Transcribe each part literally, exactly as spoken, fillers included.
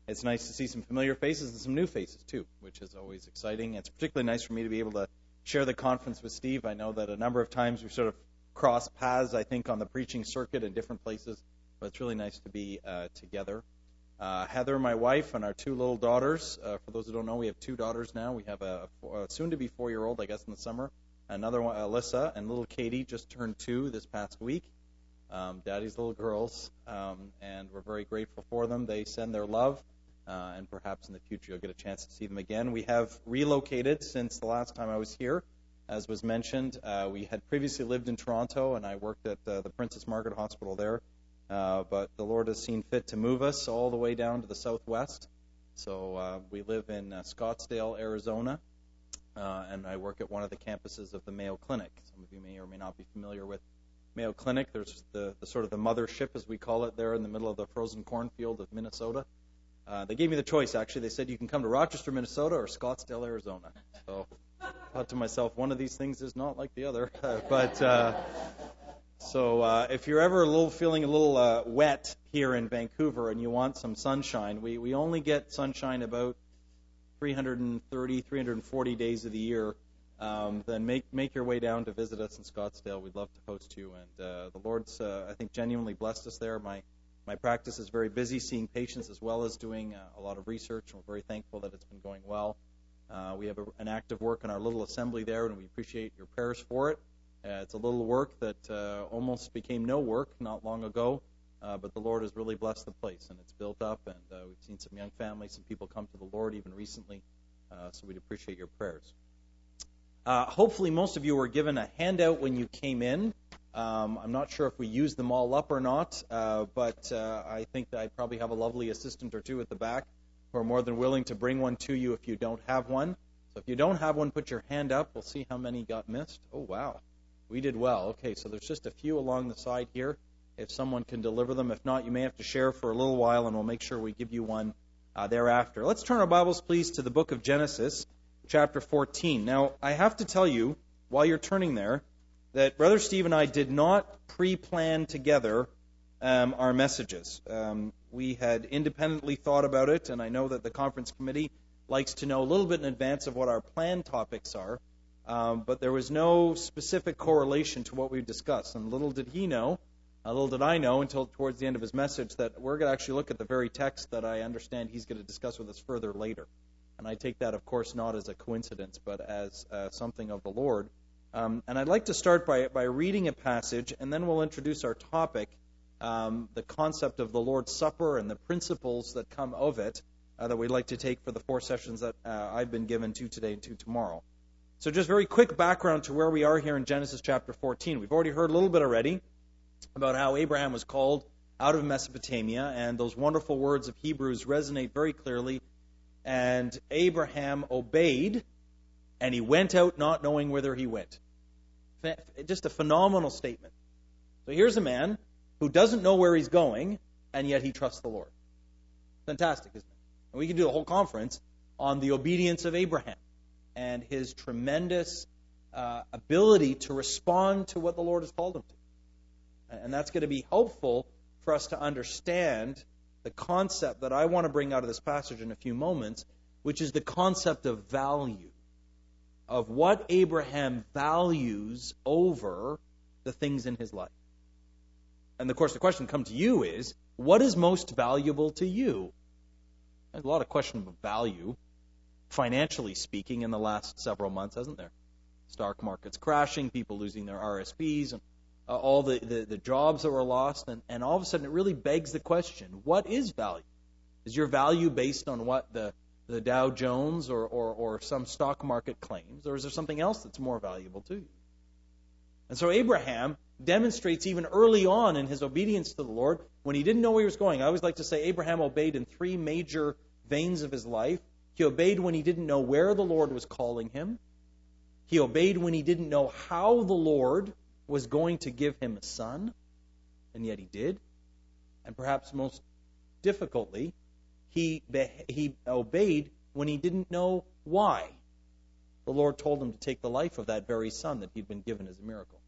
it's nice to see some familiar faces and some new faces too, which is always exciting. It's particularly nice for me to be able to share the conference with Steve. I know that a number of times we've sort of crossed paths, I think, on the preaching circuit in different places, but it's really nice to be uh, together. Uh, Heather, my wife, and our two little daughters. Uh, for those who don't know, we have two daughters now. We have a, a soon-to-be four-year-old, I guess, in the summer. Another one, Alyssa, and little Katie just turned two this past week. Um, Daddy's little girls, um, and we're very grateful for them. They send their love, uh, and perhaps in the future you'll get a chance to see them again. We have relocated since the last time I was here, as was mentioned. Uh, we had previously lived in Toronto, and I worked at uh, the Princess Margaret Hospital there, uh, but the Lord has seen fit to move us all the way down to the southwest. So uh, we live in uh, Scottsdale, Arizona, uh, and I work at one of the campuses of the Mayo Clinic. Some of you may or may not be familiar with Mayo Clinic. There's the, the sort of the mothership, as we call it, there in the middle of the frozen cornfield of Minnesota. Uh, they gave me the choice, actually. They said you can come to Rochester, Minnesota, or Scottsdale, Arizona. So I thought to myself, one of these things is not like the other. but uh, so uh, if you're ever a little feeling a little uh, wet here in Vancouver and you want some sunshine, we, we only get sunshine about three hundred thirty, three hundred forty days of the year. Um, then make make your way down to visit us in Scottsdale. We'd love to host you. And uh, the Lord's, uh, I think, genuinely blessed us there. My my practice is very busy seeing patients as well as doing uh, a lot of research. And we're very thankful that it's been going well. Uh, we have a, an active work in our little assembly there, and we appreciate your prayers for it. Uh, it's a little work that uh, almost became no work not long ago, uh, but the Lord has really blessed the place, and it's built up. And uh, we've seen some young families, some people come to the Lord even recently. Uh, so we'd appreciate your prayers. Uh, hopefully most of you were given a handout when you came in. Um, I'm not sure if we used them all up or not, uh, but uh, I think that I probably have a lovely assistant or two at the back who are more than willing to bring one to you if you don't have one. So if you don't have one, put your hand up. We'll see how many got missed. Oh, wow. We did well. Okay, so there's just a few along the side here. If someone can deliver them. If not, you may have to share for a little while, and we'll make sure we give you one uh, thereafter. Let's turn our Bibles, please, to the book of Genesis, chapter fourteen. Now, I have to tell you, while you're turning there, that Brother Steve and I did not pre-plan together um, our messages. Um, we had independently thought about it, and I know that the conference committee likes to know a little bit in advance of what our planned topics are, um, but there was no specific correlation to what we discussed. And little did he know, a little did I know until towards the end of his message, that we're going to actually look at the very text that I understand he's going to discuss with us further later. And I take that, of course, not as a coincidence, but as uh, something of the Lord. Um, and I'd like to start by, by reading a passage, and then we'll introduce our topic, um, the concept of the Lord's Supper and the principles that come of it uh, that we'd like to take for the four sessions that uh, I've been given two today and two tomorrow. So just very quick background to where we are here in Genesis chapter fourteen. We've already heard a little bit already about how Abraham was called out of Mesopotamia, and those wonderful words of Hebrews resonate very clearly. And Abraham obeyed, and he went out not knowing whither he went. Just a phenomenal statement. So here's a man who doesn't know where he's going, and yet he trusts the Lord. Fantastic, isn't it? And we can do a whole conference on the obedience of Abraham and his tremendous uh, ability to respond to what the Lord has called him to. And that's going to be helpful for us to understand the concept that I want to bring out of this passage in a few moments, which is the concept of value, of what Abraham values over the things in his life. And of course, the question come to you is, what is most valuable to you? There's a lot of question of value, financially speaking, in the last several months, hasn't there? Stock markets crashing, people losing their R S Ps, and uh, all the, the, the jobs that were lost, and, and all of a sudden it really begs the question, what is value? Is your value based on what the, the Dow Jones or, or, or some stock market claims, or is there something else that's more valuable to you? And so Abraham demonstrates even early on in his obedience to the Lord, when he didn't know where he was going. I always like to say Abraham obeyed in three major veins of his life. He obeyed when he didn't know where the Lord was calling him. He obeyed when he didn't know how the Lord was going to give him a son, and yet he did. And perhaps most difficultly, he he obeyed when he didn't know why the Lord told him to take the life of that very son that he'd been given as a miracle.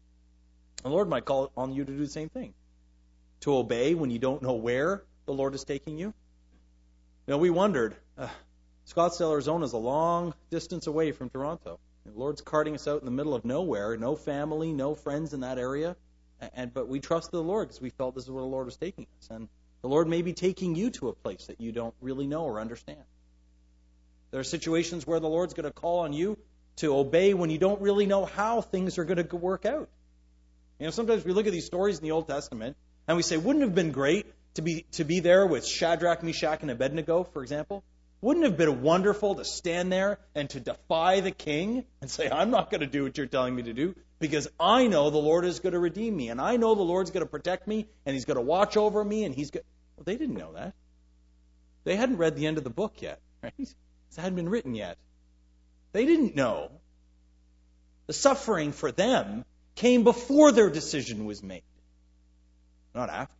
The Lord might call on you to do the same thing, to obey when you don't know where the Lord is taking you, You know, we wondered, uh, Scottsdale, Arizona is a long distance away from Toronto. The Lord's carting us out in the middle of nowhere, no family, no friends in that area. And but we trusted the Lord because we felt this is where the Lord was taking us. And the Lord may be taking you to a place that you don't really know or understand. There are situations where the Lord's going to call on you to obey when you don't really know how things are going to work out. You know, sometimes we look at these stories in the Old Testament and we say, wouldn't it have been great to be to be there with Shadrach, Meshach, and Abednego, for example? Wouldn't it have been wonderful to stand there and to defy the king and say, I'm not going to do what you're telling me to do because I know the Lord is going to redeem me and I know the Lord's going to protect me and He's going to watch over me and He's going. Well, they didn't know that. They hadn't read the end of the book yet, right? It hadn't been written yet. They didn't know. The suffering for them came before their decision was made, not after.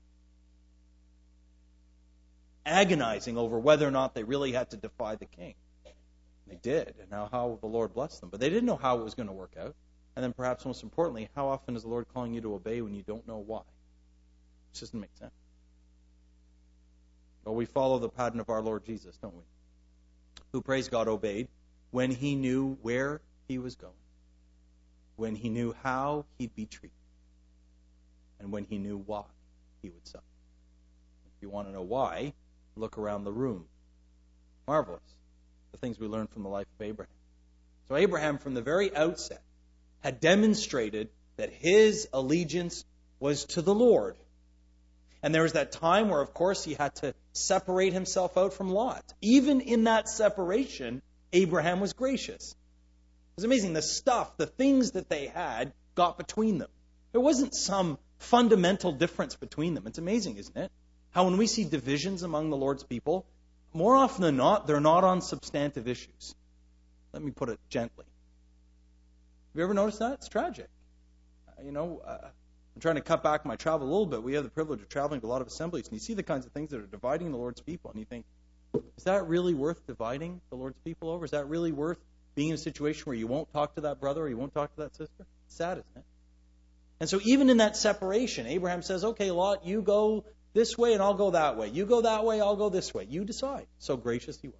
Agonizing over whether or not they really had to defy the king. They did, and now how the Lord blessed them. But they didn't know how it was going to work out. And then perhaps most importantly, how often is the Lord calling you to obey when you don't know why? It just doesn't make sense. Well, we follow the pattern of our Lord Jesus, don't we? Who, praise God, obeyed when He knew where He was going, when He knew how He'd be treated, and when He knew why He would suffer. If you want to know why, look around the room. Marvelous. The things we learned from the life of Abraham. So Abraham, from the very outset, had demonstrated that his allegiance was to the Lord. And there was that time where, of course, he had to separate himself out from Lot. Even in that separation, Abraham was gracious. It was amazing. The stuff, the things that they had, got between them. There wasn't some fundamental difference between them. It's amazing, isn't it? How when we see divisions among the Lord's people, more often than not, they're not on substantive issues. Let me put it gently. Have you ever noticed that? It's tragic. Uh, you know, uh, I'm trying to cut back my travel a little bit. We have the privilege of traveling to a lot of assemblies, and you see the kinds of things that are dividing the Lord's people, and you think, is that really worth dividing the Lord's people over? Is that really worth being in a situation where you won't talk to that brother or you won't talk to that sister? It's sad, isn't it? And so even in that separation, Abraham says, okay, Lot, you go this way and I'll go that way. You go that way, I'll go this way. You decide. So gracious he was.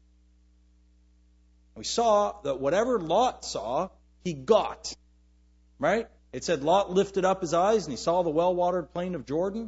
And we saw that whatever Lot saw, he got. Right? It said Lot lifted up his eyes and he saw the well-watered plain of Jordan.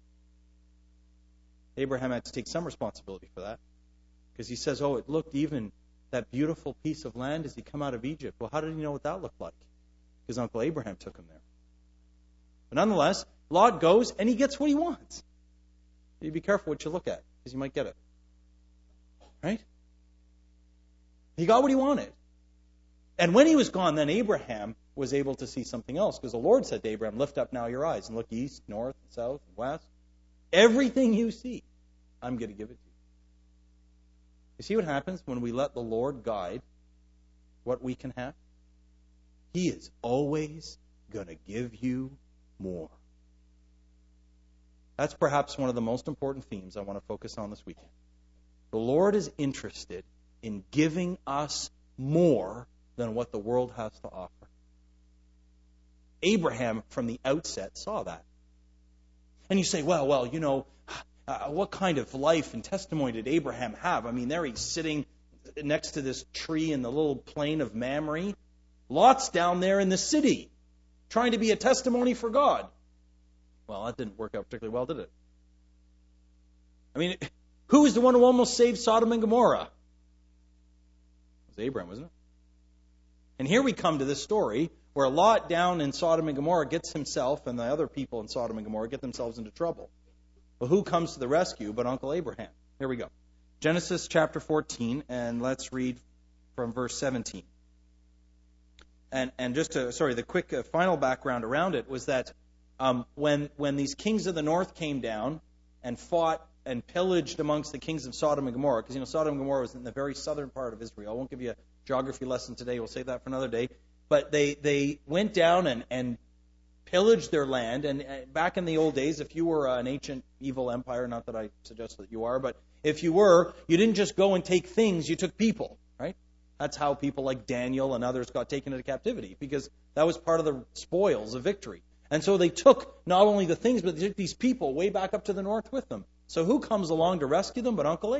Abraham had to take some responsibility for that. Because he says, oh, it looked even that beautiful piece of land as he come out of Egypt. Well, how did he know what that looked like? Because Uncle Abraham took him there. But nonetheless, Lot goes and he gets what he wants. You be careful what you look at, because you might get it. Right? He got what he wanted. And when he was gone, then Abraham was able to see something else, because the Lord said to Abraham, lift up now your eyes and look east, north, south, and west. Everything you see, I'm going to give it to you. You see what happens when we let the Lord guide what we can have? He is always going to give you more. That's perhaps one of the most important themes I want to focus on this weekend. The Lord is interested in giving us more than what the world has to offer. Abraham, from the outset, saw that. And you say, well, well, you know, uh, what kind of life and testimony did Abraham have? I mean, there he's sitting next to this tree in the little plain of Mamre. Lot's down there in the city, trying to be a testimony for God. Well, that didn't work out particularly well, did it? I mean, who was the one who almost saved Sodom and Gomorrah? It was Abraham, wasn't it? And here we come to this story where Lot down in Sodom and Gomorrah gets himself and the other people in Sodom and Gomorrah get themselves into trouble. Well, who comes to the rescue but Uncle Abraham? Here we go. Genesis chapter fourteen, and let's read from verse seventeen. And and just to, sorry, the quick uh, final background around it was that um, when when these kings of the north came down and fought and pillaged amongst the kings of Sodom and Gomorrah, because you know Sodom and Gomorrah was in the very southern part of Israel. I won't give you a geography lesson today. We'll save that for another day. But they they went down and and pillaged their land. And uh, back in the old days, if you were uh, an ancient evil empire, not that I suggest that you are, but if you were, you didn't just go and take things, you took people, right? That's how people like Daniel and others got taken into captivity, because that was part of the spoils of victory. And so they took not only the things, but they took these people way back up to the north with them. So who comes along to rescue them but Uncle Abe?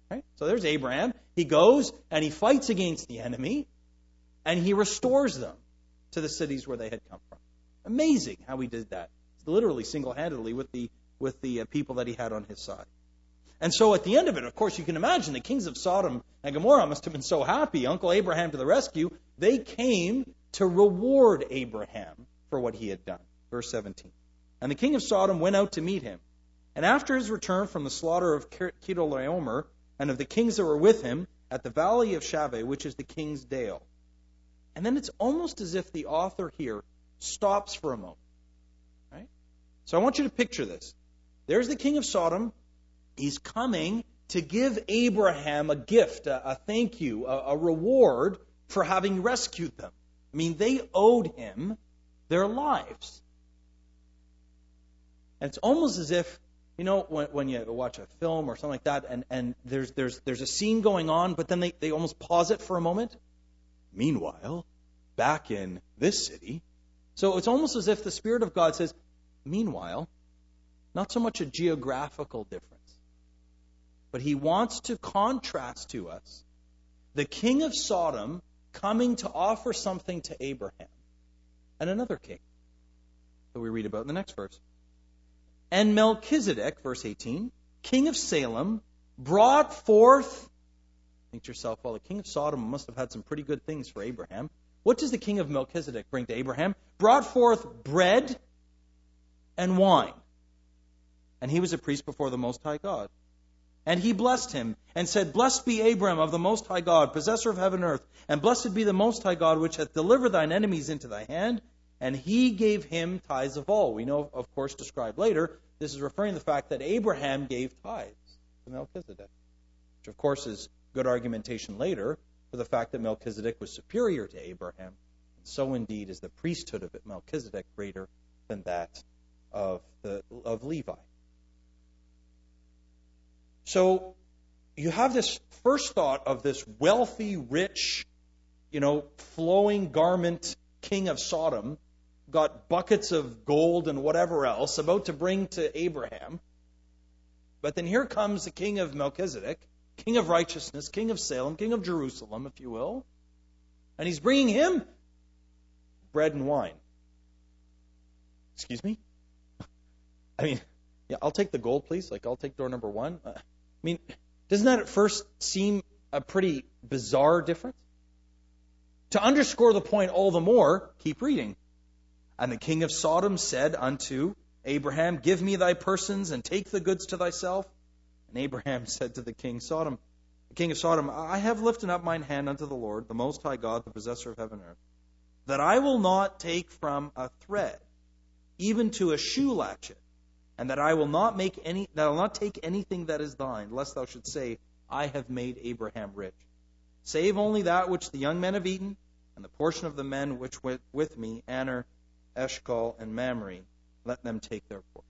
Right? So there's Abraham. He goes and he fights against the enemy, and he restores them to the cities where they had come from. Amazing how he did that. Literally single-handedly with the with the uh, people that he had on his side. And so at the end of it, of course, you can imagine the kings of Sodom and Gomorrah must have been so happy. Uncle Abraham to the rescue. They came to reward Abraham for what he had done. Verse seventeen. And the king of Sodom went out to meet him. And after his return from the slaughter of Chedorlaomer and of the kings that were with him at the valley of Shaveh, which is the king's dale. And then it's almost as if the author here stops for a moment. Right? So I want you to picture this. There's the king of Sodom. He's coming to give Abraham a gift, a, a thank you, a, a reward for having rescued them. I mean, they owed him their lives. And it's almost as if, you know, when, when you watch a film or something like that, and, and there's there's there's a scene going on, but then they, they almost pause it for a moment. Meanwhile, back in this city. So it's almost as if the Spirit of God says, meanwhile, not so much a geographical difference, but he wants to contrast to us the king of Sodom coming to offer something to Abraham and another king that we read about in the next verse. And Melchizedek, verse eighteen, king of Salem, brought forth, think to yourself, well, the king of Sodom must have had some pretty good things for Abraham. What does the king of Melchizedek bring to Abraham? Brought forth bread and wine. And he was a priest before the Most High God. And he blessed him and said, Blessed be Abram of the Most High God, possessor of heaven and earth, and blessed be the Most High God, which hath delivered thine enemies into thy hand. And he gave him tithes of all. We know, of course, described later, this is referring to the fact that Abraham gave tithes to Melchizedek, which, of course, is good argumentation later for the fact that Melchizedek was superior to Abraham. And so, indeed, is the priesthood of Melchizedek greater than that of the of Levi. So you have this first thought of this wealthy, rich, you know, flowing garment king of Sodom, got buckets of gold and whatever else, about to bring to Abraham. But then here comes the king of Melchizedek, king of righteousness, king of Salem, king of Jerusalem, if you will. And he's bringing him bread and wine. Excuse me? I mean, yeah, I'll take the gold, please. Like, I'll take door number one. Uh, I mean, doesn't that at first seem a pretty bizarre difference? To underscore the point all the more, keep reading. And the king of Sodom said unto Abraham, Give me thy persons and take the goods to thyself. And Abraham said to the king Sodom, the king of Sodom, I have lifted up mine hand unto the Lord, the Most High God, the possessor of heaven and earth, that I will not take from a thread, even to a shoe latchet, and that I will not make any, that I will not take anything that is thine, lest thou should say, I have made Abraham rich. Save only that which the young men have eaten, and the portion of the men which went with me, Aner, Eshcol, and Mamre, let them take their portion.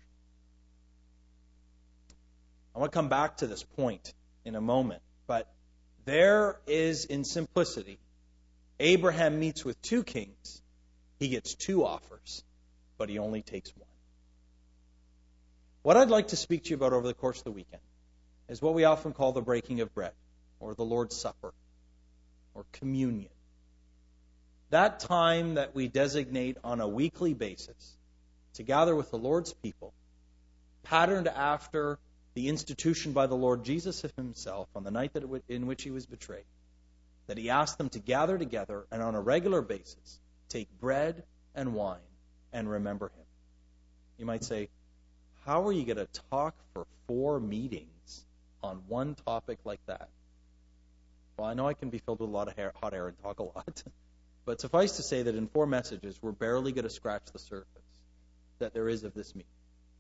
I want to come back to this point in a moment, but there is, in simplicity, Abraham meets with two kings. He gets two offers, but he only takes one. What I'd like to speak to you about over the course of the weekend is what we often call the breaking of bread, or the Lord's Supper, or communion. That time that we designate on a weekly basis to gather with the Lord's people, patterned after the institution by the Lord Jesus himself on the night that it, in which he was betrayed, that he asked them to gather together and on a regular basis take bread and wine and remember him. You might say, how are you going to talk for four meetings on one topic like that? Well, I know I can be filled with a lot of hair, hot air and talk a lot. But suffice to say that in four messages, we're barely going to scratch the surface that there is of this meeting.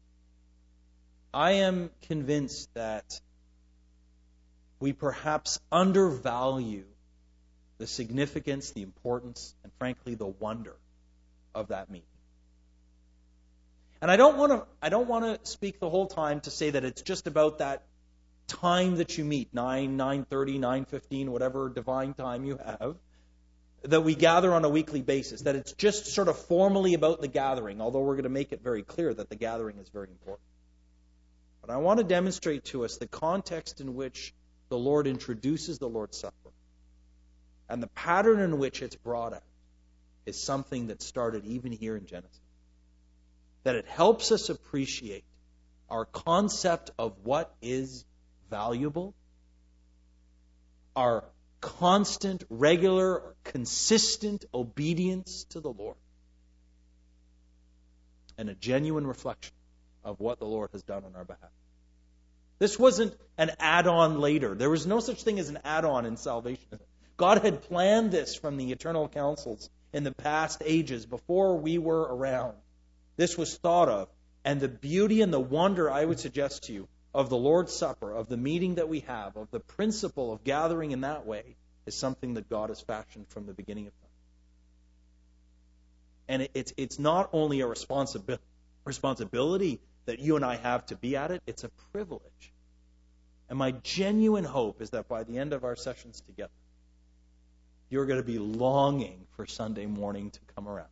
I am convinced that we perhaps undervalue the significance, the importance, and frankly, the wonder of that meeting. And I don't want to I don't want to speak the whole time to say that it's just about that time that you meet, nine, nine thirty, nine fifteen, whatever divine time you have, that we gather on a weekly basis, that it's just sort of formally about the gathering, although we're going to make it very clear that the gathering is very important. But I want to demonstrate to us the context in which the Lord introduces the Lord's Supper. And the pattern in which it's brought out is something that started even here in Genesis. That it helps us appreciate our concept of what is valuable, our constant, regular, consistent obedience to the Lord, and a genuine reflection of what the Lord has done on our behalf. This wasn't an add-on later. There was no such thing as an add-on in salvation. God had planned this from the eternal councils in the past ages before we were around. This was thought of. And the beauty and the wonder, I would suggest to you, of the Lord's Supper, of the meeting that we have, of the principle of gathering in that way, is something that God has fashioned from the beginning of time. And it, it's it's not only a responsibility, responsibility that you and I have to be at it, it's a privilege. And my genuine hope is that by the end of our sessions together, you're going to be longing for Sunday morning to come around.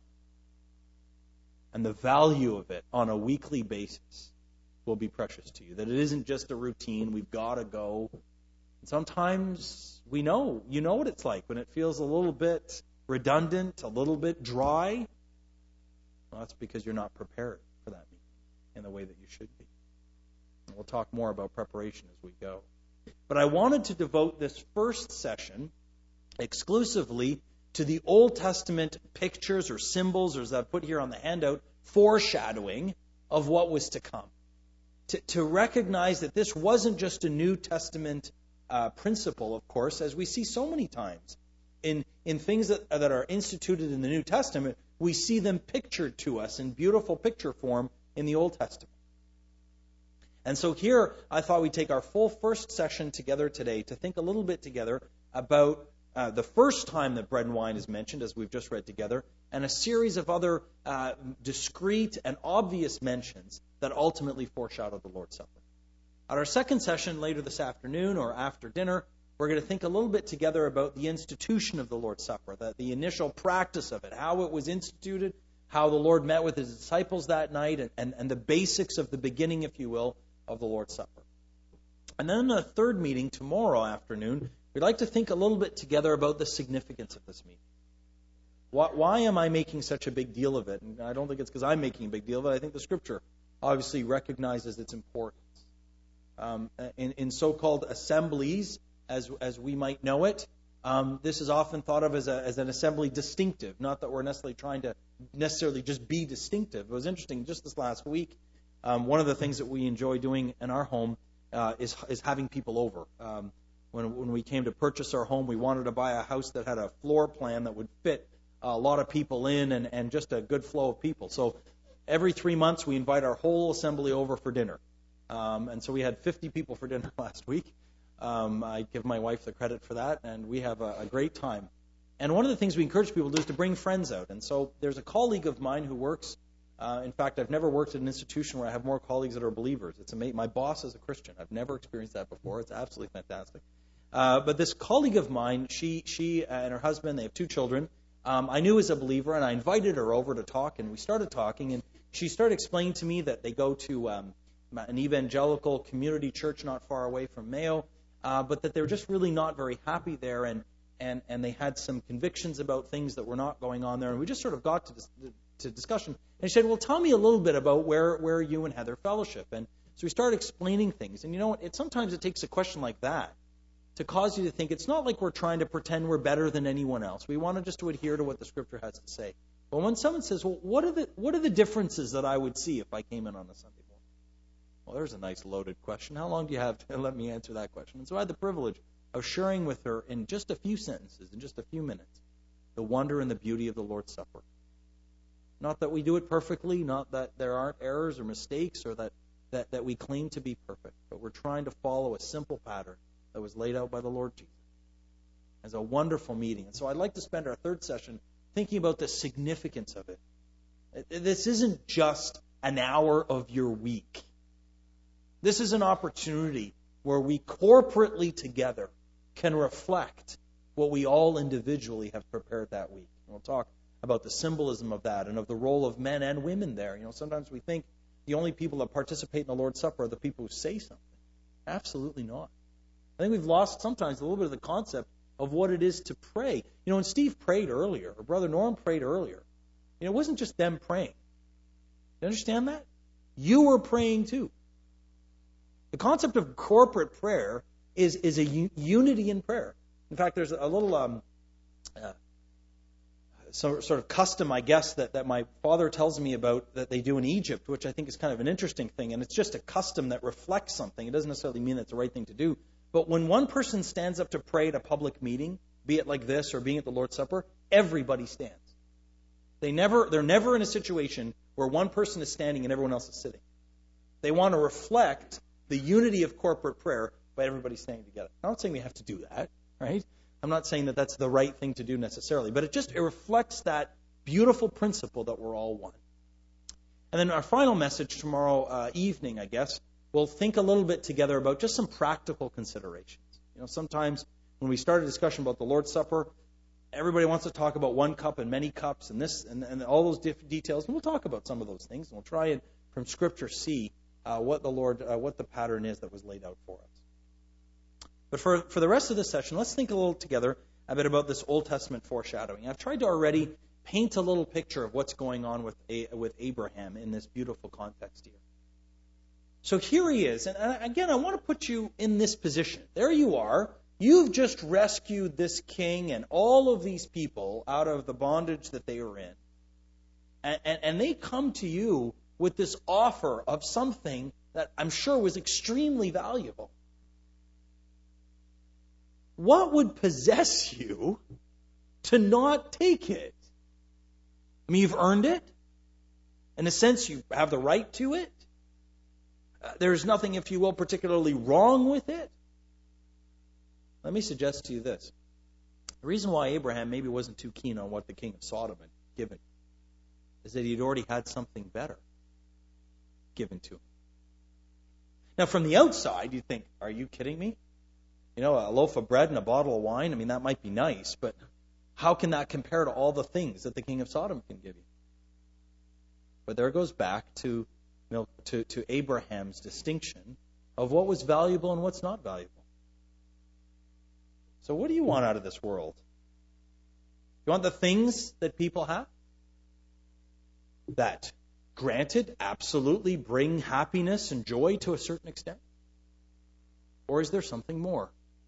And the value of it on a weekly basis will be precious to you. That it isn't just a routine, we've got to go. And sometimes we know, you know what it's like when it feels a little bit redundant, a little bit dry. Well, that's because you're not prepared for that meeting in the way that you should be. And we'll talk more about preparation as we go. But I wanted to devote this first session exclusively to the Old Testament pictures or symbols, or as I've put here on the handout, foreshadowing of what was to come. To, to recognize that this wasn't just a New Testament uh, principle, of course, as we see so many times. In, in things that, that are instituted in the New Testament, we see them pictured to us in beautiful picture form in the Old Testament. And so here, I thought we'd take our full first session together today to think a little bit together about Uh, the first time that bread and wine is mentioned, as we've just read together, and a series of other uh, discrete and obvious mentions that ultimately foreshadow the Lord's Supper. At our second session later this afternoon or after dinner, we're going to think a little bit together about the institution of the Lord's Supper, the, the initial practice of it, how it was instituted, how the Lord met with his disciples that night, and, and, and the basics of the beginning, if you will, of the Lord's Supper. And then a third meeting tomorrow afternoon, we'd like to think a little bit together about the significance of this meeting. Why, why am I making such a big deal of it? And I don't think it's because I'm making a big deal of it. I think the Scripture obviously recognizes its importance. Um, in, in so-called assemblies, as as we might know it, um, this is often thought of as, a, as an assembly distinctive. Not that we're necessarily trying to necessarily just be distinctive. It was interesting, just this last week, um, one of the things that we enjoy doing in our home uh, is, is having people over. Um, When, when we came to purchase our home, we wanted to buy a house that had a floor plan that would fit a lot of people in and, and just a good flow of people. So every three months we invite our whole assembly over for dinner. Um, and so we had fifty people for dinner last week. Um, I give my wife the credit for that, and we have a, a great time. And one of the things we encourage people to do is to bring friends out. And so there's a colleague of mine who works, uh, in fact, I've never worked at an institution where I have more colleagues that are believers. It's amazing. My boss is a Christian. I've never experienced that before. It's absolutely fantastic. Uh, but this colleague of mine, she she and her husband, they have two children, um, I knew as a believer, and I invited her over to talk, and we started talking, and she started explaining to me that they go to um, an evangelical community church not far away from Mayo, uh, but that they're just really not very happy there, and, and, and they had some convictions about things that were not going on there, and we just sort of got to, dis- to discussion. And she said, well, tell me a little bit about where, where you and Heather fellowship. And so we started explaining things, and you know what, it, sometimes it takes a question like that to cause you to think it's not like we're trying to pretend we're better than anyone else. We want to just to adhere to what the Scripture has to say. But when someone says, well, what are the what are the differences that I would see if I came in on a Sunday morning? Well, there's a nice loaded question. How long do you have to let me answer that question? And so I had the privilege of sharing with her in just a few sentences, in just a few minutes, the wonder and the beauty of the Lord's Supper. Not that we do it perfectly, not that there aren't errors or mistakes, or that, that, that we claim to be perfect, but we're trying to follow a simple pattern that was laid out by the Lord Jesus as a wonderful meeting. And so I'd like to spend our third session thinking about the significance of it. This isn't just an hour of your week. This is an opportunity where we corporately together can reflect what we all individually have prepared that week. And we'll talk about the symbolism of that and of the role of men and women there. You know, sometimes we think the only people that participate in the Lord's Supper are the people who say something. Absolutely not. I think we've lost sometimes a little bit of the concept of what it is to pray. You know, when Steve prayed earlier, or Brother Norm prayed earlier, you know, it wasn't just them praying. You understand that? You were praying too. The concept of corporate prayer is, is a u- unity in prayer. In fact, there's a little um, uh, so, sort of custom, I guess, that, that my father tells me about that they do in Egypt, which I think is kind of an interesting thing. And it's just a custom that reflects something. It doesn't necessarily mean that's the right thing to do. But when one person stands up to pray at a public meeting, be it like this or being at the Lord's Supper, everybody stands. They never, they're never in a situation where one person is standing and everyone else is sitting. They want to reflect the unity of corporate prayer by everybody staying together. I'm not saying we have to do that, right? I'm not saying that that's the right thing to do necessarily, but it just it reflects that beautiful principle that we're all one. And then our final message tomorrow uh, evening, I guess, we'll think a little bit together about just some practical considerations. You know, sometimes when we start a discussion about the Lord's Supper, everybody wants to talk about one cup and many cups and this and, and all those diff- details, and we'll talk about some of those things, and we'll try and from Scripture see uh, what the Lord, uh, what the pattern is that was laid out for us. But for, for the rest of this session, let's think a little together a bit about this Old Testament foreshadowing. I've tried to already paint a little picture of what's going on with a, with Abraham in this beautiful context here. So here he is, and again, I want to put you in this position. There you are. You've just rescued this king and all of these people out of the bondage that they were in. And, and, and they come to you with this offer of something that I'm sure was extremely valuable. What would possess you to not take it? I mean, you've earned it. In a sense, you have the right to it. Uh, there's nothing, if you will, particularly wrong with it. Let me suggest to you this. The reason why Abraham maybe wasn't too keen on what the king of Sodom had given is that he'd already had something better given to him. Now, from the outside, you think, are you kidding me? You know, a loaf of bread and a bottle of wine, I mean, that might be nice, but how can that compare to all the things that the king of Sodom can give you? But there it goes back to, you know, to, to Abraham's distinction of what was valuable and what's not valuable. So what do you want out of this world? You want the things that people have? That, granted, absolutely bring happiness and joy to a certain extent? Or is there something more?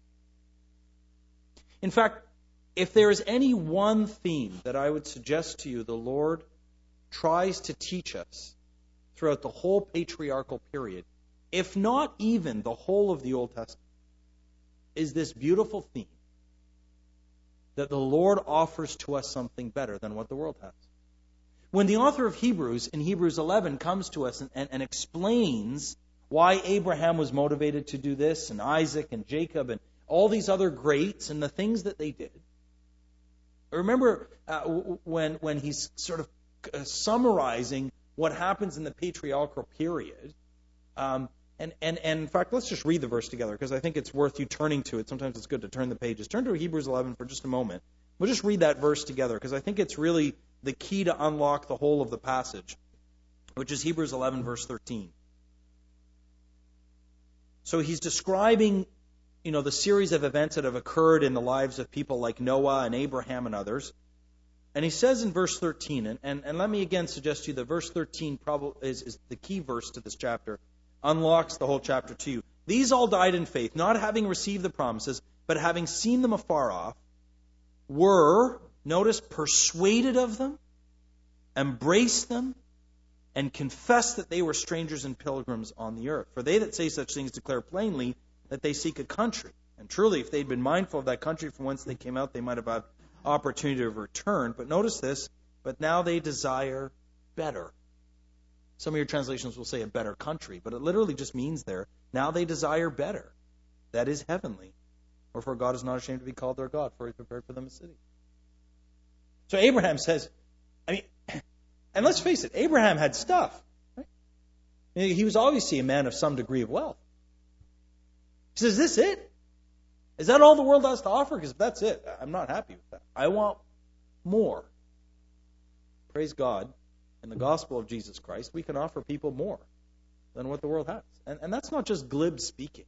In fact, if there is any one theme that I would suggest to you the Lord tries to teach us throughout the whole patriarchal period, if not even the whole of the Old Testament, is this beautiful theme that the Lord offers to us something better than what the world has. When the author of Hebrews, in Hebrews eleven, comes to us and, and, and explains why Abraham was motivated to do this, and Isaac and Jacob and all these other greats and the things that they did. Remember uh, when when he's sort of uh, summarizing what happens in the patriarchal period. Um, and, and, and in fact, let's just read the verse together because I think it's worth you turning to it. Sometimes it's good to turn the pages. Turn to Hebrews eleven for just a moment. We'll just read that verse together because I think it's really the key to unlock the whole of the passage, which is Hebrews eleven, verse thirteen. So he's describing, you know, the series of events that have occurred in the lives of people like Noah and Abraham and others. And he says in verse thirteen, and, and, and let me again suggest to you that verse thirteen probably is, is the key verse to this chapter, unlocks the whole chapter to you. These all died in faith, not having received the promises, but having seen them afar off, were, notice, persuaded of them, embraced them, and confessed that they were strangers and pilgrims on the earth. For they that say such things declare plainly that they seek a country. And truly, if they'd been mindful of that country from whence they came out, they might have had opportunity to return. But notice this, but now they desire better. Some of your translations will say a better country, but it literally just means there, now they desire better. That is heavenly. Wherefore God is not ashamed to be called their God, for he prepared for them a city. So Abraham says, I mean, and let's face it, Abraham had stuff. Right? He was obviously a man of some degree of wealth. He says, is this it? Is that all the world has to offer? Because if that's it, I'm not happy with that. I want more. Praise God. In the gospel of Jesus Christ, we can offer people more than what the world has. And, and that's not just glib speaking.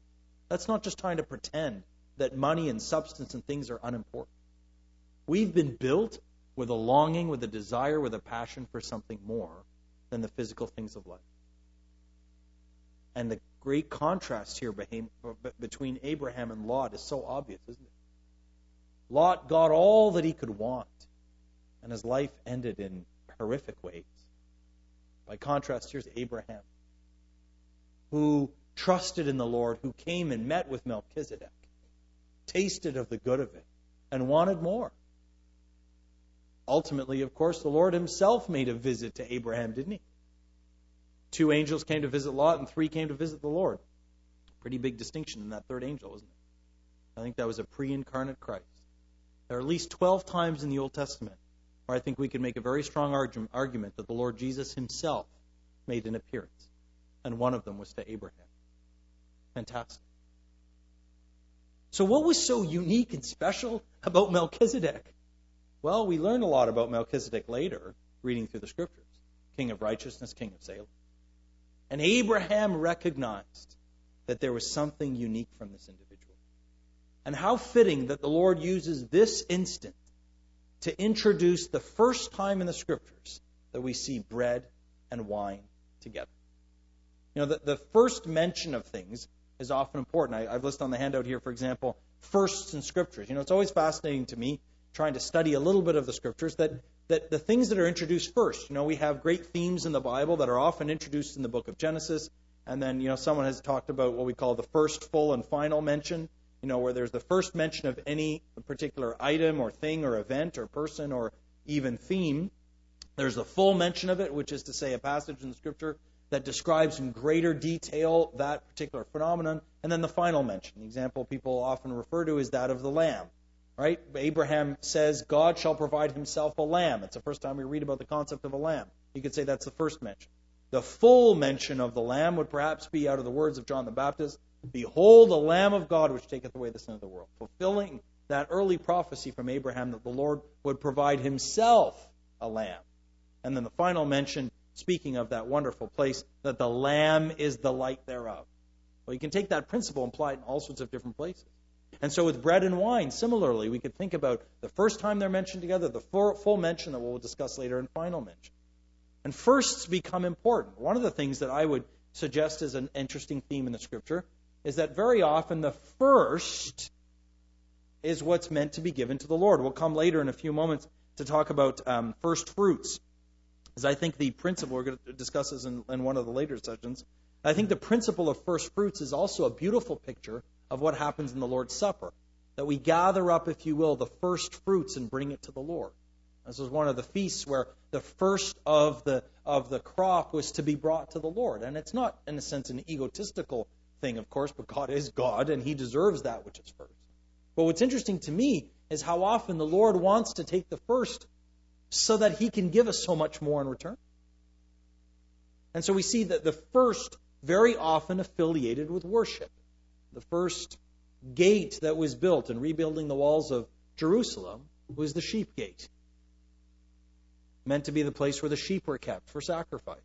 That's not just trying to pretend that money and substance and things are unimportant. We've been built with a longing, with a desire, with a passion for something more than the physical things of life. And the great contrast here between Abraham and Lot is so obvious, isn't it? Lot got all that he could want, and his life ended in horrific ways. By contrast, here's Abraham, who trusted in the Lord, who came and met with Melchizedek, tasted of the good of it, and wanted more. Ultimately, of course, the Lord himself made a visit to Abraham, didn't he? Two angels came to visit Lot, and three came to visit the Lord. Pretty big distinction in that third angel, isn't it? I think that was a pre-incarnate Christ. There are at least twelve times in the Old Testament where I think we can make a very strong argument that the Lord Jesus himself made an appearance. And one of them was to Abraham. Fantastic. So what was so unique and special about Melchizedek? Well, we learn a lot about Melchizedek later, reading through the Scriptures. King of righteousness, king of Salem. And Abraham recognized that there was something unique from this individual. And how fitting that the Lord uses this instant to introduce the first time in the Scriptures that we see bread and wine together. You know, the, the first mention of things is often important. I, I've listed on the handout here, for example, firsts in Scriptures. You know, it's always fascinating to me, trying to study a little bit of the Scriptures, that, that the things that are introduced first, you know, we have great themes in the Bible that are often introduced in the book of Genesis, and then, you know, someone has talked about what we call the first full and final mention, you know, where there's the first mention of any particular item or thing or event or person or even theme. There's the full mention of it, which is to say a passage in the Scripture that describes in greater detail that particular phenomenon, and then the final mention. The example people often refer to is that of the lamb. Right? Abraham says, God shall provide himself a lamb. It's the first time we read about the concept of a lamb. You could say that's the first mention. The full mention of the lamb would perhaps be out of the words of John the Baptist, behold, the Lamb of God which taketh away the sin of the world. Fulfilling that early prophecy from Abraham that the Lord would provide himself a lamb. And then the final mention, speaking of that wonderful place, that the lamb is the light thereof. Well, you can take that principle and apply it in all sorts of different places. And so with bread and wine, similarly, we could think about the first time they're mentioned together, the full mention that we'll discuss later, and final mention. And firsts become important. One of the things that I would suggest as an interesting theme in the Scripture is that very often the first is what's meant to be given to the Lord. We'll come later in a few moments to talk about um, first fruits. As I think the principle, we're going to discuss this in, in one of the later sessions, I think the principle of first fruits is also a beautiful picture of what happens in the Lord's Supper. That we gather up, if you will, the first fruits and bring it to the Lord. This was one of the feasts where the first of the of the crop was to be brought to the Lord. And it's not, in a sense, an egotistical thing, of course, but God is God, and He deserves that which is first. But what's interesting to me is how often the Lord wants to take the first so that He can give us so much more in return. And so we see that the first very often affiliated with worship. The first gate that was built in rebuilding the walls of Jerusalem was the sheep gate. Meant to be the place where the sheep were kept for sacrifice.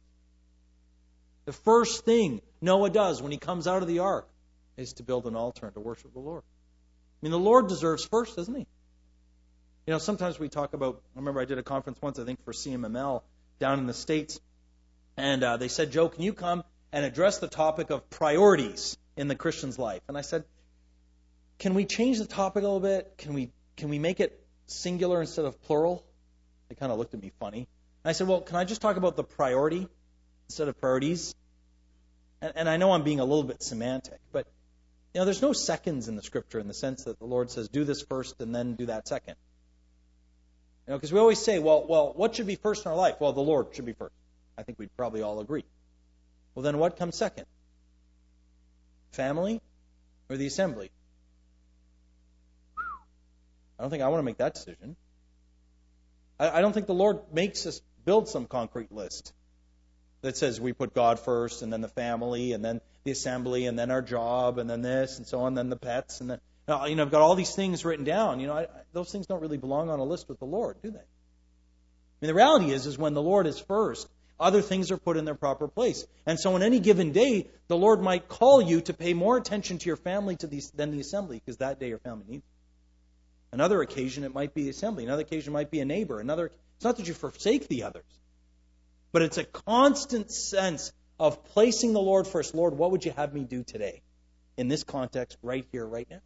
The first thing Noah does when he comes out of the ark is to build an altar and to worship the Lord. I mean, the Lord deserves first, doesn't He? You know, sometimes we talk about, I remember I did a conference once, I think for C M M L down in the States, and uh, they said, Joe, can you come and address the topic of priorities in the Christian's life? And I said, can we change the topic a little bit? Can we can we make it singular instead of plural? They kind of looked at me funny. And I said, well, can I just talk about the priority instead of priorities? And, and I know I'm being a little bit semantic, but you know, there's no seconds in the Scripture in the sense that the Lord says, do this first and then do that second. You know, because we always say, well, well, what should be first in our life? Well, the Lord should be first. I think we'd probably all agree. Well, then what comes second? Family or the assembly? I don't think I want to make that decision. I, I don't think the Lord makes us build some concrete list that says we put God first, and then the family, and then the assembly, and then our job, and then this, and so on, and then the pets, and then, you know, I've got all these things written down. You know, I, I, those things don't really belong on a list with the Lord, do they? I mean, the reality is, is when the Lord is first, Other things are put in their proper place. And so on any given day, the Lord might call you to pay more attention to your family to the, than the assembly, because that day your family needs you. Another occasion, it might be the assembly. Another occasion might be a neighbor. Another, it's not that you forsake the others, but it's a constant sense of placing the Lord first. Lord, what would you have me do today? In this context, right here, right now.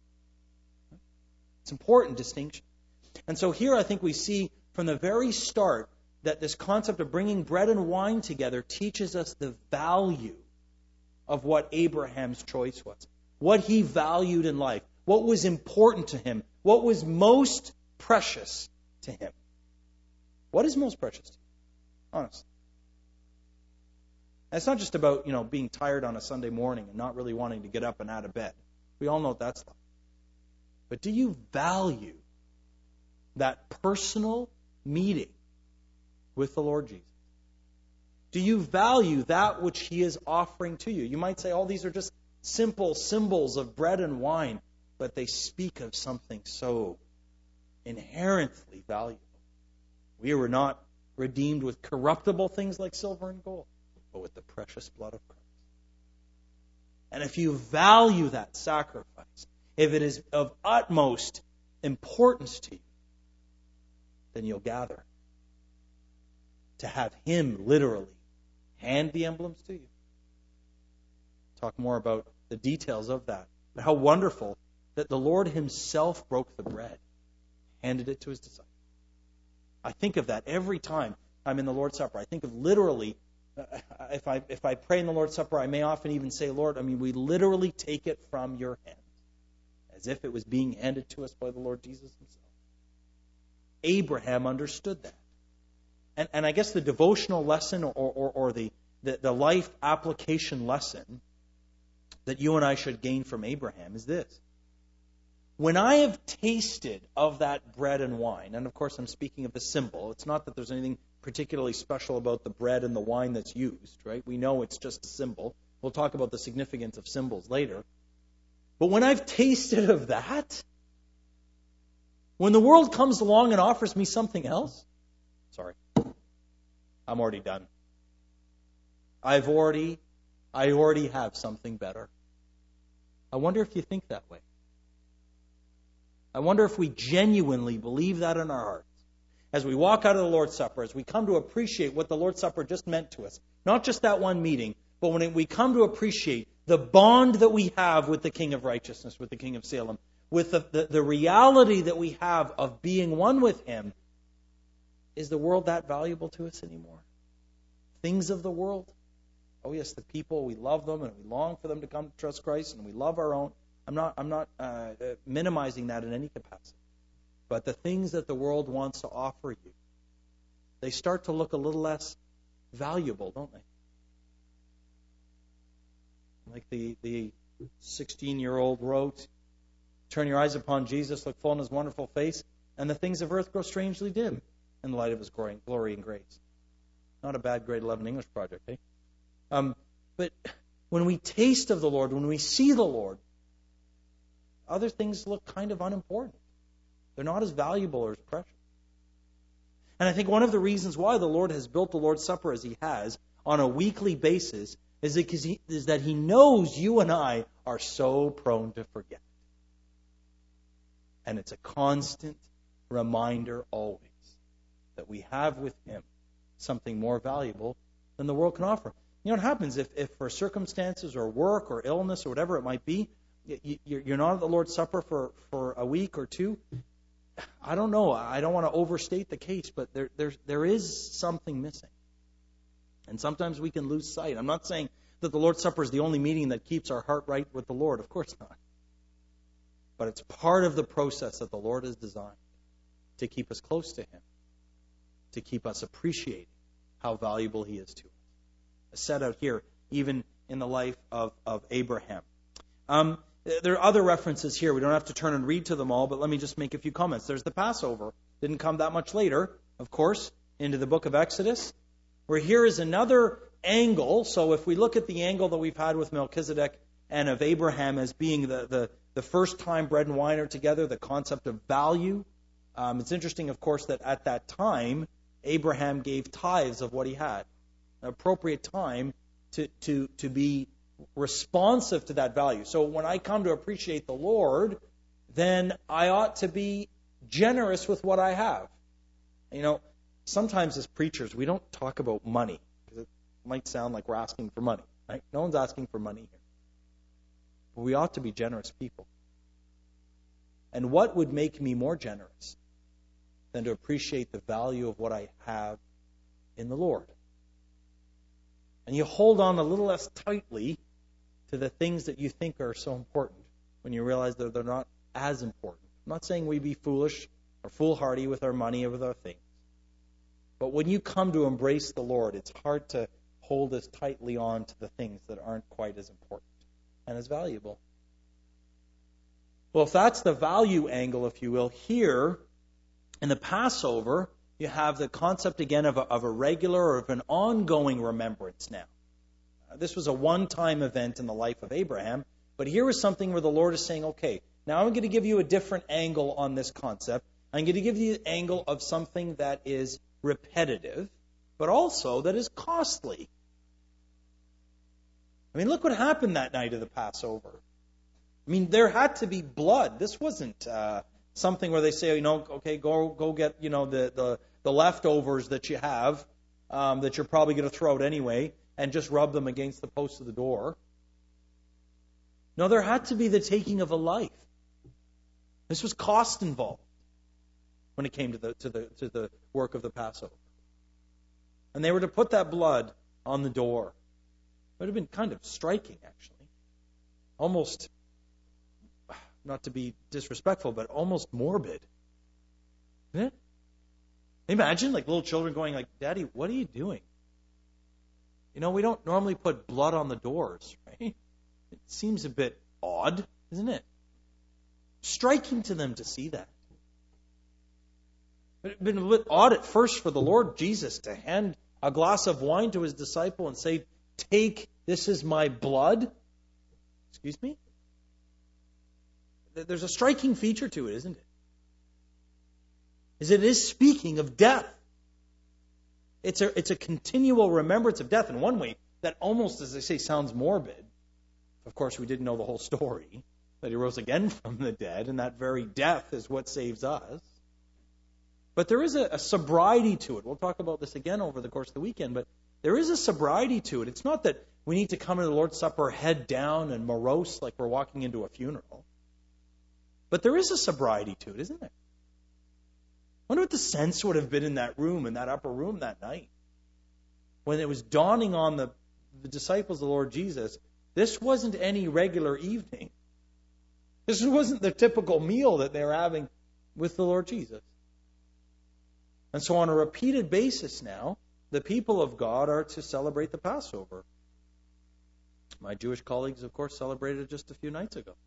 It's an important distinction. And so here I think we see from the very start that this concept of bringing bread and wine together teaches us the value of what Abraham's choice was, what he valued in life, what was important to him, what was most precious to him. What is most precious to you? Honestly. And it's not just about, you know, being tired on a Sunday morning and not really wanting to get up and out of bed. We all know that's not. But do you value that personal meeting with the Lord Jesus? Do you value that which He is offering to you? You might say, oh, these are just simple symbols of bread and wine, but they speak of something so inherently valuable. We were not redeemed with corruptible things like silver and gold, but with the precious blood of Christ. And if you value that sacrifice, if it is of utmost importance to you, then you'll gather to have Him literally hand the emblems to you. Talk more about the details of that. But how wonderful that the Lord Himself broke the bread, handed it to His disciples. I think of that every time I'm in the Lord's Supper. I think of literally, uh, if I if I pray in the Lord's Supper, I may often even say, Lord, I mean, we literally take it from your hands, as if it was being handed to us by the Lord Jesus Himself. Abraham understood that. And, and I guess the devotional lesson or, or, or the, the, the life application lesson that you and I should gain from Abraham is this. When I have tasted of that bread and wine, and of course I'm speaking of the symbol, it's not that there's anything particularly special about the bread and the wine that's used, right? We know it's just a symbol. We'll talk about the significance of symbols later. But when I've tasted of that, when the world comes along and offers me something else, sorry, I'm already done. I've already, I already have something better. I wonder if you think that way. I wonder if we genuinely believe that in our hearts. As we walk out of the Lord's Supper, as we come to appreciate what the Lord's Supper just meant to us, not just that one meeting, but when we come to appreciate the bond that we have with the King of Righteousness, with the King of Salem, with the, the, the reality that we have of being one with Him, is the world that valuable to us anymore? Things of the world? Oh yes, the people, we love them and we long for them to come to trust Christ, and we love our own. I'm not, I'm not uh, minimizing that in any capacity. But the things that the world wants to offer you, they start to look a little less valuable, don't they? Like the the sixteen-year-old wrote, turn your eyes upon Jesus, look full in His wonderful face, and the things of earth grow strangely dim in the light of His glory, glory and grace. Not a bad grade eleven English project, eh? Um, but when we taste of the Lord, when we see the Lord, other things look kind of unimportant. They're not as valuable or as precious. And I think one of the reasons why the Lord has built the Lord's Supper as He has on a weekly basis is because he, is that He knows you and I are so prone to forget. And it's a constant reminder always that we have with Him something more valuable than the world can offer. You know what happens if, if for circumstances or work or illness or whatever it might be, you, you're not at the Lord's Supper for, for a week or two? I don't know. I don't want to overstate the case, but there, there, there is something missing. And sometimes we can lose sight. I'm not saying that the Lord's Supper is the only meeting that keeps our heart right with the Lord. Of course not. But it's part of the process that the Lord has designed to keep us close to Him, to keep us appreciating how valuable He is to us. As set out here, even in the life of, of Abraham. Um, there are other references here. We don't have to turn and read to them all, but let me just make a few comments. There's the Passover. Didn't come that much later, of course, into the book of Exodus, where here is another angle. So if we look at the angle that we've had with Melchizedek and of Abraham as being the, the, the first time bread and wine are together, the concept of value. Um, it's interesting, of course, that at that time, Abraham gave tithes of what he had. An appropriate time to, to, to be responsive to that value. So when I come to appreciate the Lord, then I ought to be generous with what I have. You know, sometimes as preachers, we don't talk about money, because it might sound like we're asking for money, right? No one's asking for money here. But we ought to be generous people. And what would make me more generous than to appreciate the value of what I have in the Lord? And you hold on a little less tightly to the things that you think are so important when you realize that they're not as important. I'm not saying we be foolish or foolhardy with our money or with our things. But when you come to embrace the Lord, it's hard to hold as tightly on to the things that aren't quite as important and as valuable. Well, if that's the value angle, if you will, here in the Passover, you have the concept again of a, of a regular or of an ongoing remembrance now. Uh, this was a one-time event in the life of Abraham, but here is something where the Lord is saying, okay, now I'm going to give you a different angle on this concept. I'm going to give you the angle of something that is repetitive, but also that is costly. I mean, look what happened that night of the Passover. I mean, there had to be blood. This wasn't uh, something where they say, you know, okay, go go get, you know, the, the, the leftovers that you have um, that you're probably going to throw out anyway and just rub them against the post of the door. No, there had to be the taking of a life. This was cost involved when it came to the to the to the work of the Passover. And they were to put that blood on the door. It would have been kind of striking, actually. Almost, not to be disrespectful, but almost morbid. Isn't it? Imagine like little children going like, Daddy, what are you doing? You know, we don't normally put blood on the doors, right? It seems a bit odd, isn't it? Striking to them to see that. It would have been a bit odd at first for the Lord Jesus to hand a glass of wine to his disciple and say, take, this is my blood. Excuse me? There's a striking feature to it, isn't it? Is it is speaking of death. It's a, it's a continual remembrance of death in one way that almost, as I say, sounds morbid. Of course, we didn't know the whole story, that he rose again from the dead, and that very death is what saves us. But there is a, a sobriety to it. We'll talk about this again over the course of the weekend, but there is a sobriety to it. It's not that we need to come to the Lord's Supper head down and morose like we're walking into a funeral. But there is a sobriety to it, isn't there? I wonder what the sense would have been in that room, in that upper room that night, when it was dawning on the, the disciples of the Lord Jesus, this wasn't any regular evening. This wasn't the typical meal that they were having with the Lord Jesus. And so on a repeated basis now, the people of God are to celebrate the Passover. My Jewish colleagues, of course, celebrated it just a few nights ago.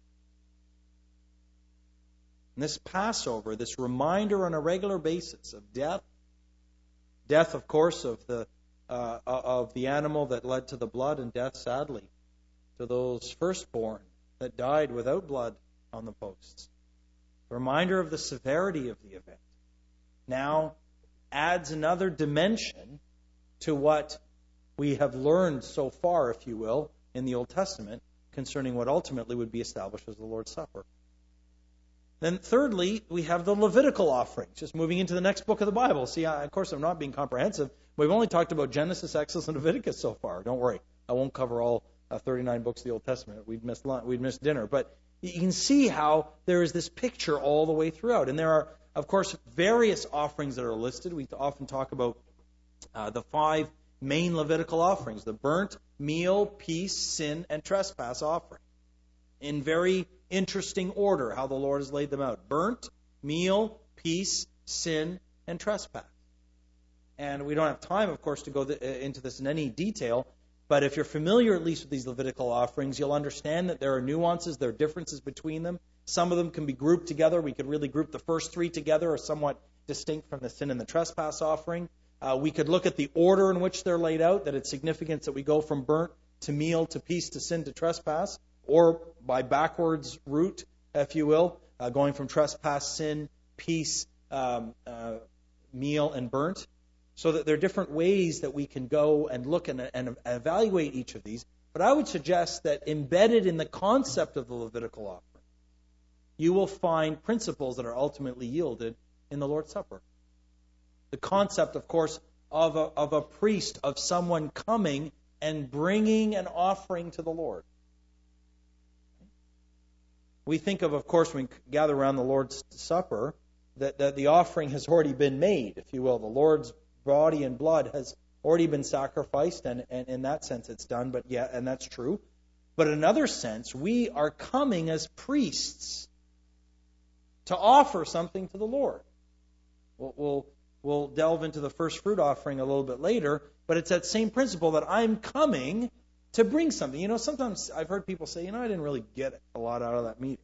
And this Passover, this reminder on a regular basis of death, death, of course, of the uh, of the animal that led to the blood, and death, sadly, to those firstborn that died without blood on the posts. A reminder of the severity of the event now adds another dimension to what we have learned so far, if you will, in the Old Testament concerning what ultimately would be established as the Lord's Supper. Then thirdly, we have the Levitical offerings, just moving into the next book of the Bible. See, I, of course, I'm not being comprehensive. We've only talked about Genesis, Exodus, and Leviticus so far. Don't worry. I won't cover all uh, thirty-nine books of the Old Testament. We'd miss lunch, we'd miss dinner. But you can see how there is this picture all the way throughout. And there are, of course, various offerings that are listed. We often talk about uh, the five main Levitical offerings: the burnt, meal, peace, sin, and trespass offering. In very interesting order, how the Lord has laid them out: burnt, meal, peace, sin, and trespass. And we don't have time, of course, to go th- into this in any detail, but if you're familiar at least with these Levitical offerings, you'll understand that there are nuances, there are differences between them. Some of them can be grouped together. We could really group the first three together, are somewhat distinct from the sin and the trespass offering. Uh, we could look at the order in which they're laid out, that it's significant that we go from burnt to meal to peace to sin to trespass, or by backwards route, if you will, uh, going from trespass, sin, peace, um, uh, meal, and burnt. So that there are different ways that we can go and look and, and evaluate each of these. But I would suggest that embedded in the concept of the Levitical offering, you will find principles that are ultimately yielded in the Lord's Supper. The concept, of course, of a, of a priest, of someone coming and bringing an offering to the Lord. We think of, of course, when we gather around the Lord's Supper, that, that the offering has already been made, if you will. The Lord's body and blood has already been sacrificed, and, and in that sense it's done, but yeah, and that's true. But in another sense, we are coming as priests to offer something to the Lord. We'll, we'll, we'll delve into the first fruit offering a little bit later, but it's that same principle that I'm coming to bring something. You know, sometimes I've heard people say, you know, I didn't really get a lot out of that meeting.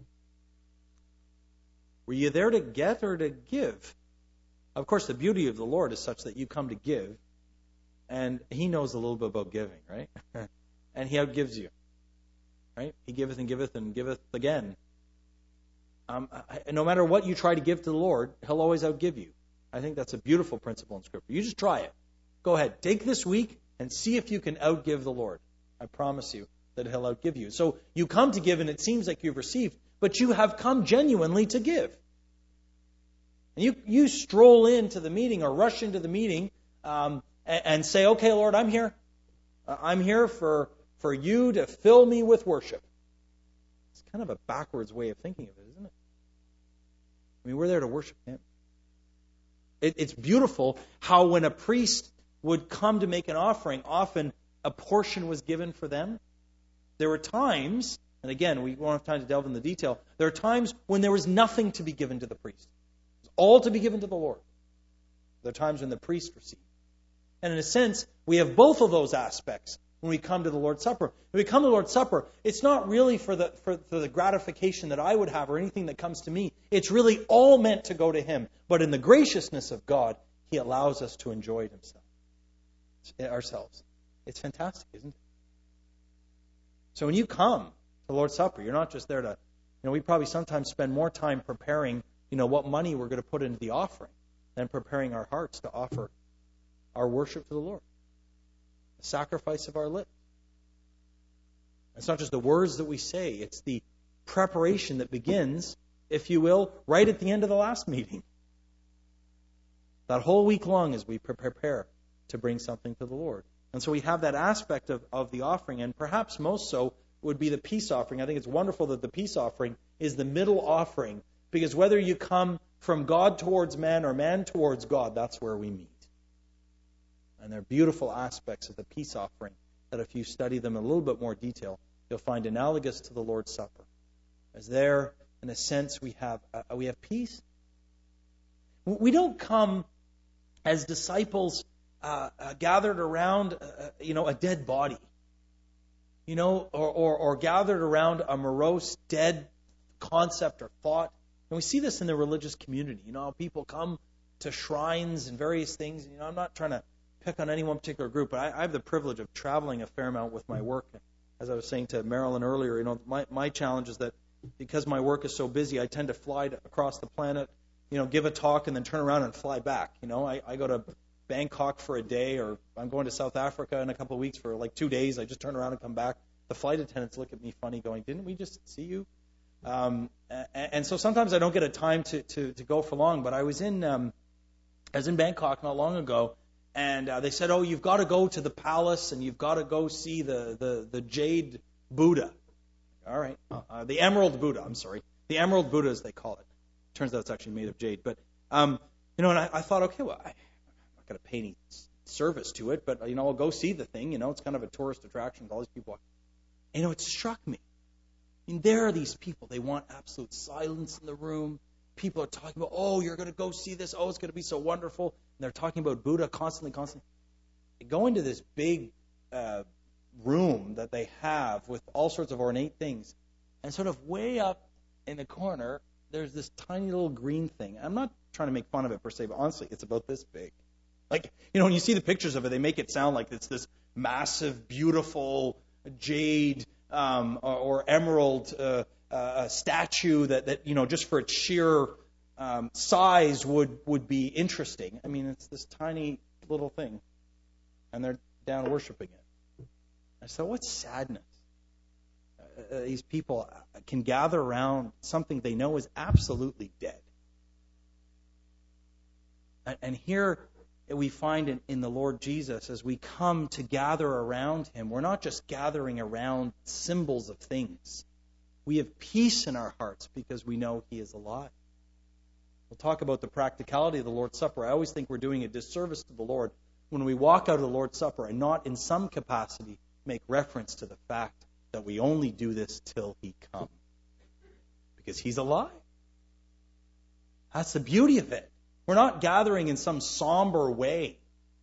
Were you there to get or to give? Of course, the beauty of the Lord is such that you come to give, and He knows a little bit about giving, right? And He outgives you, right? He giveth and giveth and giveth again. Um, no matter what you try to give to the Lord, He'll always outgive you. I think that's a beautiful principle in Scripture. You just try it. Go ahead. Take this week and see if you can outgive the Lord. I promise you that He'll outgive you. So you come to give, and it seems like you've received, but you have come genuinely to give. And you, you stroll into the meeting or rush into the meeting um, and, and say, okay, Lord, I'm here. Uh, I'm here for, for you to fill me with worship. It's kind of a backwards way of thinking of it, isn't it? I mean, we're there to worship Him. It, it's beautiful how when a priest would come to make an offering, often a portion was given for them. There were times, and again, we won't have time to delve into the detail, there are times when there was nothing to be given to the priest. All to be given to the Lord. There are times when the priest received. And in a sense, we have both of those aspects when we come to the Lord's Supper. When we come to the Lord's Supper, it's not really for the, for, for the gratification that I would have or anything that comes to me. It's really all meant to go to Him. But in the graciousness of God, He allows us to enjoy it Himself, ourselves. It's fantastic, isn't it? So when you come to the Lord's Supper, you're not just there to, you know, we probably sometimes spend more time preparing you know, what money we're going to put into the offering, than preparing our hearts to offer our worship to the Lord. The sacrifice of our lips. It's not just the words that we say, it's the preparation that begins, if you will, right at the end of the last meeting. That whole week long as we prepare to bring something to the Lord. And so we have that aspect of, of the offering, and perhaps most so would be the peace offering. I think it's wonderful that the peace offering is the middle offering. Because whether you come from God towards man or man towards God, that's where we meet. And there are beautiful aspects of the peace offering that if you study them in a little bit more detail, you'll find analogous to the Lord's Supper. As there, in a sense, we have uh, we have peace. We don't come as disciples uh, uh, gathered around, uh, you know, a dead body, you know, or, or, or gathered around a morose, dead concept or thought. And we see this in the religious community. You know, people come to shrines and various things. You know, I'm not trying to pick on any one particular group, but I, I have the privilege of traveling a fair amount with my work. As I was saying to Marilyn earlier, you know, my, my challenge is that because my work is so busy, I tend to fly to, across the planet, you know, give a talk and then turn around and fly back. You know, I, I go to Bangkok for a day, or I'm going to South Africa in a couple of weeks for like two days. I just turn around and come back. The flight attendants look at me funny going, didn't we just see you? Um, and, and so sometimes I don't get a time to, to, to go for long, but I was in um, I was in Bangkok not long ago, and uh, they said, oh, you've got to go to the palace and you've got to go see the, the, the jade Buddha. All right. Uh, the emerald Buddha, I'm sorry. The emerald Buddha, as they call it. Turns out it's actually made of jade. But, um, you know, and I, I thought, okay, well, I, I'm not going to pay any service to it, but, you know, I'll go see the thing. You know, it's kind of a tourist attraction with all these people. You know, it struck me. I mean, there are these people. They want absolute silence in the room. People are talking about, oh, you're going to go see this. Oh, it's going to be so wonderful. And they're talking about Buddha constantly, constantly. They go into this big uh, room that they have with all sorts of ornate things. And sort of way up in the corner, there's this tiny little green thing. I'm not trying to make fun of it per se, but honestly, it's about this big. Like, you know, when you see the pictures of it, they make it sound like it's this massive, beautiful jade um, or, or emerald uh, uh, statue that, that, you know, just for its sheer um, size would, would be interesting. I mean, it's this tiny little thing, and they're down worshiping it. I said, what sadness. Uh, these people can gather around something they know is absolutely dead. And, and here we find in, in the Lord Jesus, as we come to gather around Him, we're not just gathering around symbols of things. We have peace in our hearts because we know He is alive. We'll talk about the practicality of the Lord's Supper. I always think we're doing a disservice to the Lord when we walk out of the Lord's Supper and not in some capacity make reference to the fact that we only do this till He comes. Because He's alive. That's the beauty of it. We're not gathering in some somber way.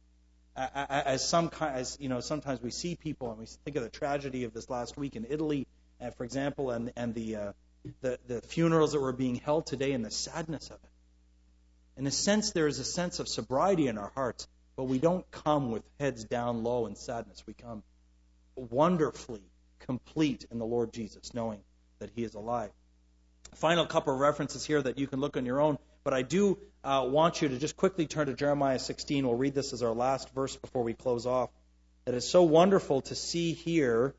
As some as you know, sometimes we see people and we think of the tragedy of this last week in Italy, uh, for example, and and the, uh, the the funerals that were being held today and the sadness of it. In a sense, there is a sense of sobriety in our hearts, but we don't come with heads down low in sadness. We come wonderfully complete in the Lord Jesus, knowing that He is alive. Final couple of references here that you can look on your own, but I do uh, want you to just quickly turn to Jeremiah sixteen. We'll read this as our last verse before we close off. It is so wonderful to see here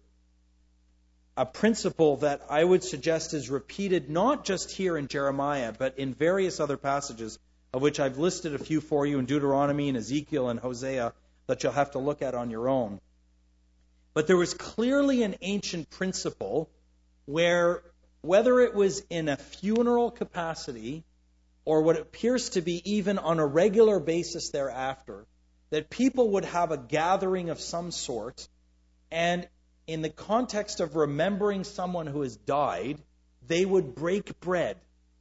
a principle that I would suggest is repeated not just here in Jeremiah, but in various other passages, of which I've listed a few for you in Deuteronomy and Ezekiel and Hosea that you'll have to look at on your own. But there was clearly an ancient principle where, whether it was in a funeral capacity or what appears to be even on a regular basis thereafter, that people would have a gathering of some sort, and in the context of remembering someone who has died, they would break bread.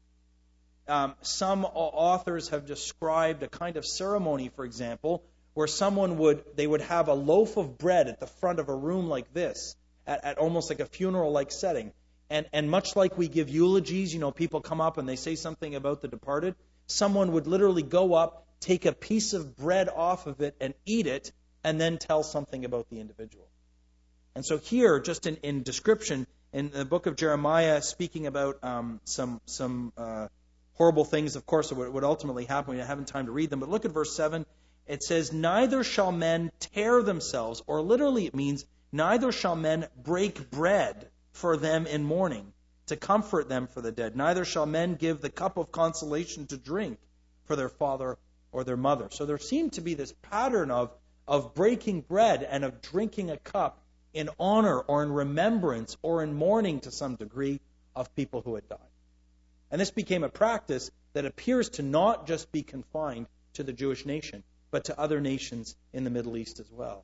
Um, some authors have described a kind of ceremony, for example, where someone would, they would have a loaf of bread at the front of a room like this, at, at almost like a funeral-like setting. And, and much like we give eulogies, you know, people come up and they say something about the departed, someone would literally go up, take a piece of bread off of it and eat it, and then tell something about the individual. And so here, just in, in description, in the book of Jeremiah, speaking about um, some some uh, horrible things, of course, that would ultimately happen. We don't have time to read them. But look at verse seven. It says, neither shall men tear themselves, or literally it means, neither shall men break bread for them in mourning, to comfort them for the dead. Neither shall men give the cup of consolation to drink for their father or their mother. So there seemed to be this pattern of, of breaking bread and of drinking a cup in honor or in remembrance or in mourning to some degree of people who had died. And this became a practice that appears to not just be confined to the Jewish nation, but to other nations in the Middle East as well.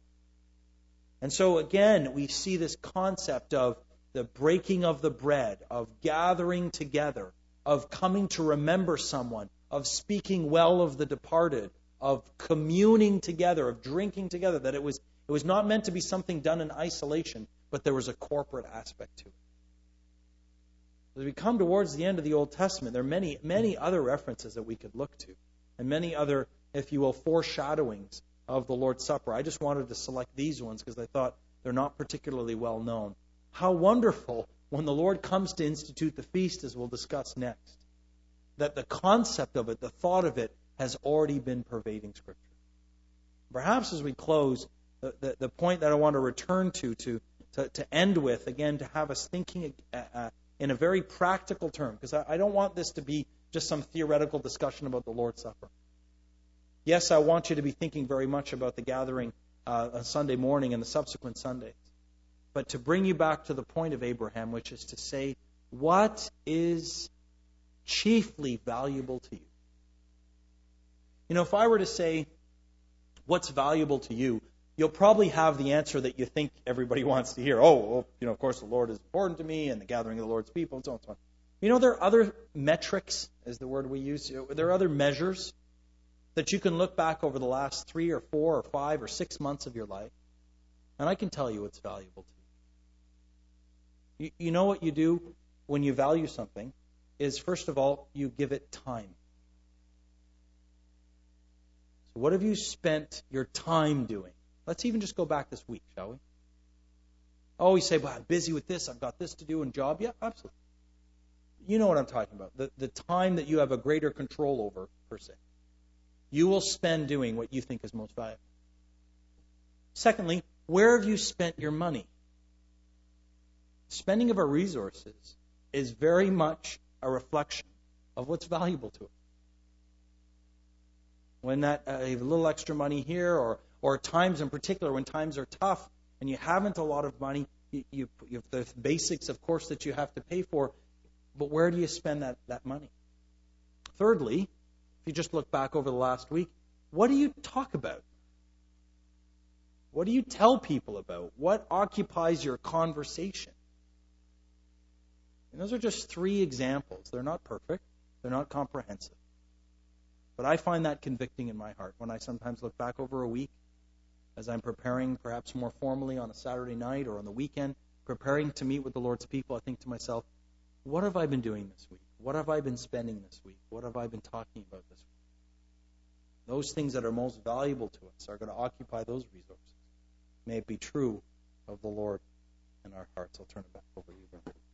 And so again, we see this concept of the breaking of the bread, of gathering together, of coming to remember someone, of speaking well of the departed, of communing together, of drinking together, that it was it was not meant to be something done in isolation, but there was a corporate aspect to it. As we come towards the end of the Old Testament, there are many, many other references that we could look to, and many other, if you will, foreshadowings of the Lord's Supper. I just wanted to select these ones because I thought they're not particularly well known. How wonderful when the Lord comes to institute the feast, as we'll discuss next, that the concept of it, the thought of it, has already been pervading Scripture. Perhaps as we close, the, the, the point that I want to return to, to, to, to end with, again, to have us thinking uh, uh, in a very practical term, because I, I don't want this to be just some theoretical discussion about the Lord's Supper. Yes, I want you to be thinking very much about the gathering uh, on Sunday morning and the subsequent Sundays. But to bring you back to the point of Abraham, which is to say, what is chiefly valuable to you? You know, if I were to say, what's valuable to you, you'll probably have the answer that you think everybody wants to hear. Oh, well, you know, of course the Lord is important to me and the gathering of the Lord's people and so on and so on. You know, there are other metrics, is the word we use. There are other measures that you can look back over the last three or four or five or six months of your life, and I can tell you what's valuable to you. You, you know what you do when you value something is, first of all, you give it time. So what have you spent your time doing? Let's even just go back this week, shall we? Oh, you say, well, I'm busy with this, I've got this to do and job. Yeah, absolutely. You know what I'm talking about. The, the time that you have a greater control over, per se. You will spend doing what you think is most valuable. Secondly, where have you spent your money? Spending of our resources is very much a reflection of what's valuable to us. When that uh, you have a little extra money here, or or times in particular when times are tough and you haven't a lot of money, you, you, you have the basics, of course, that you have to pay for, but where do you spend that, that money? Thirdly, if you just look back over the last week, what do you talk about? What do you tell people about? What occupies your conversation? And those are just three examples. They're not perfect. They're not comprehensive. But I find that convicting in my heart when I sometimes look back over a week as I'm preparing perhaps more formally on a Saturday night or on the weekend, preparing to meet with the Lord's people. I think to myself, what have I been doing this week? What have I been spending this week? What have I been talking about this week? Those things that are most valuable to us are going to occupy those resources. May it be true of the Lord in our hearts. I'll turn it back over to you, brother.